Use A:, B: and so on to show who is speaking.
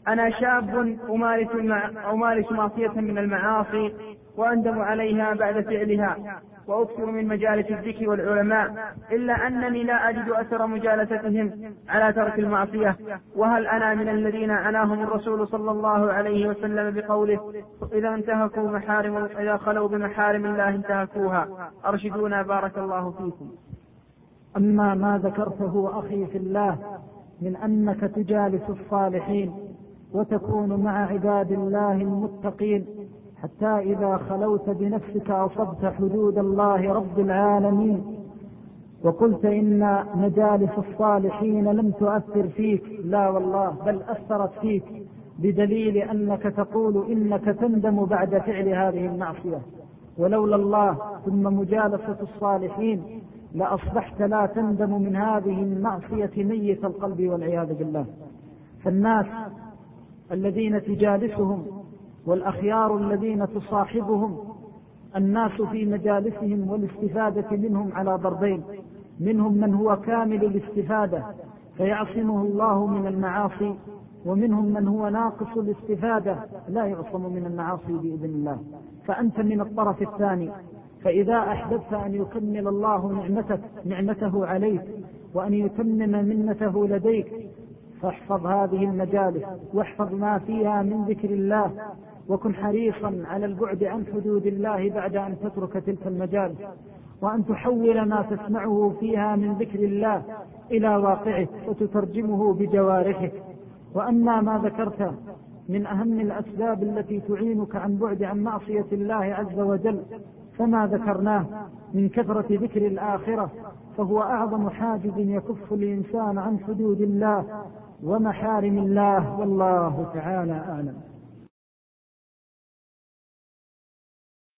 A: أنا شاب أمارس معصية من المعاصي وأندم عليها بعد فعلها، وأكثر من مجالس الذكر والعلماء، إلا أنني لا أجد أثر مجالستهم على ترك المعصية. وهل أنا من الذين أناهم الرسول صلى الله عليه وسلم بقوله: إذا خلوا بمحارم الله انتهكوها؟ أرشدونا بارك الله فيكم.
B: أما ما ذكرته أخي في الله من أنك تجالس الصالحين وتكون مع عباد الله المتقين حتى إذا خلوت بنفسك أصبت حدود الله رب العالمين وقلت إن مجالس الصالحين لم تؤثر فيك، لا والله، بل أثرت فيك، بدليل أنك تقول إنك تندم بعد فعل هذه المعصية، ولولا الله ثم مجالسة الصالحين لأصبحت لا تندم من هذه المعصية ميت القلب والعياذ بالله. فالناس الذين تجالسهم والأخيار الذين تصاحبهم، الناس في مجالسهم والاستفادة منهم على ضربين: منهم من هو كامل الاستفادة فيعصمه الله من المعاصي، ومنهم من هو ناقص الاستفادة لا يعصم من المعاصي بإذن الله. فأنت من الطرف الثاني، فإذا أحببت أن يكمل الله نعمته عليك وأن يتمم منته لديك فاحفظ هذه المجالس واحفظ ما فيها من ذكر الله، وكن حريصا على البعد عن حدود الله بعد أن تترك تلك المجالس، وأن تحول ما تسمعه فيها من ذكر الله إلى واقعك وتترجمه بجوارحك. وأما ما ذكرت من أهم الأسباب التي تعينك عن بعد عن معصية الله عز وجل فما ذكرناه من كثرة ذكر الآخرة، فهو أعظم حاجز يكف الإنسان عن حدود الله ومحارم الله، والله تعالى أعلم.